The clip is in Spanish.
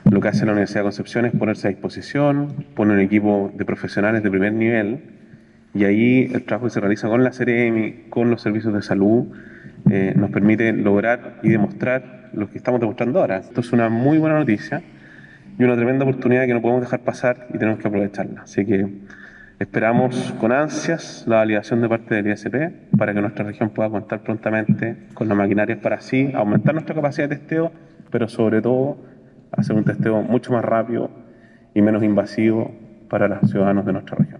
Lo que hace la Universidad de Concepción es ponerse a disposición, pone un equipo de profesionales de primer nivel y ahí el trabajo que se realiza con la Seremi, con los servicios de salud, nos permite lograr y demostrar lo que estamos demostrando ahora. Esto es una muy buena noticia y una tremenda oportunidad que no podemos dejar pasar y tenemos que aprovecharla. Así que esperamos con ansias la validación de parte del ISP para que nuestra región pueda contar prontamente con las maquinarias para así aumentar nuestra capacidad de testeo, pero sobre todo hacer un testeo mucho más rápido y menos invasivo para los ciudadanos de nuestra región.